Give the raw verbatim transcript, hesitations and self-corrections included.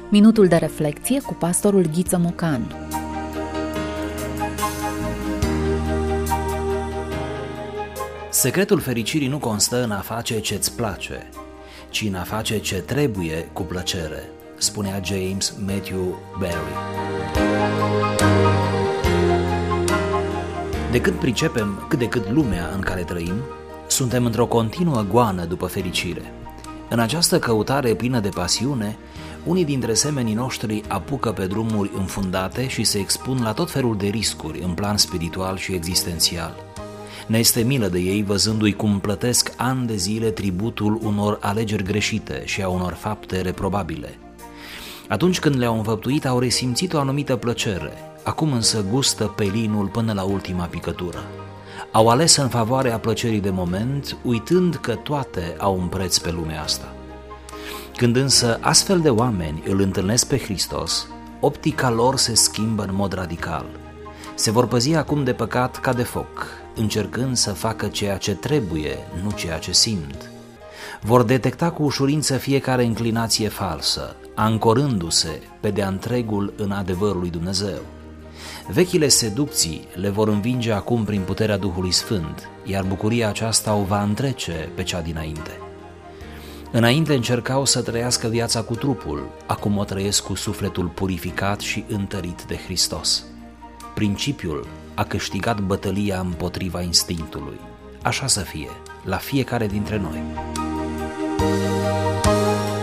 Minutul de reflecție cu pastorul Ghiță Mocan. Secretul fericirii nu constă în a face ce-ți place, ci în a face ce trebuie cu plăcere, spunea James Matthew Barry. De când pricepem cât de cât lumea în care trăim, suntem într-o continuă goană după fericire. În această căutare plină de pasiune, unii dintre semenii noștri apucă pe drumuri înfundate și se expun la tot felul de riscuri în plan spiritual și existențial. Ne este milă de ei văzându-i cum plătesc ani de zile tributul unor alegeri greșite și a unor fapte reprobabile. Atunci când le-au înfăptuit, au resimțit o anumită plăcere, acum însă gustă pelinul până la ultima picătură. Au ales în favoarea plăcerii de moment, uitând că toate au un preț pe lumea asta. Când însă astfel de oameni îl întâlnesc pe Hristos, optica lor se schimbă în mod radical. Se vor păzi acum de păcat ca de foc, încercând să facă ceea ce trebuie, nu ceea ce simt. Vor detecta cu ușurință fiecare înclinație falsă, ancorându-se pe de-a întregul în adevărul lui Dumnezeu. Vechile seducții le vor învinge acum prin puterea Duhului Sfânt, iar bucuria aceasta o va întrece pe cea dinainte. Înainte încercau să trăiască viața cu trupul, acum o trăiesc cu sufletul purificat și întărit de Hristos. Principiul a câștigat bătălia împotriva instinctului. Așa să fie, la fiecare dintre noi.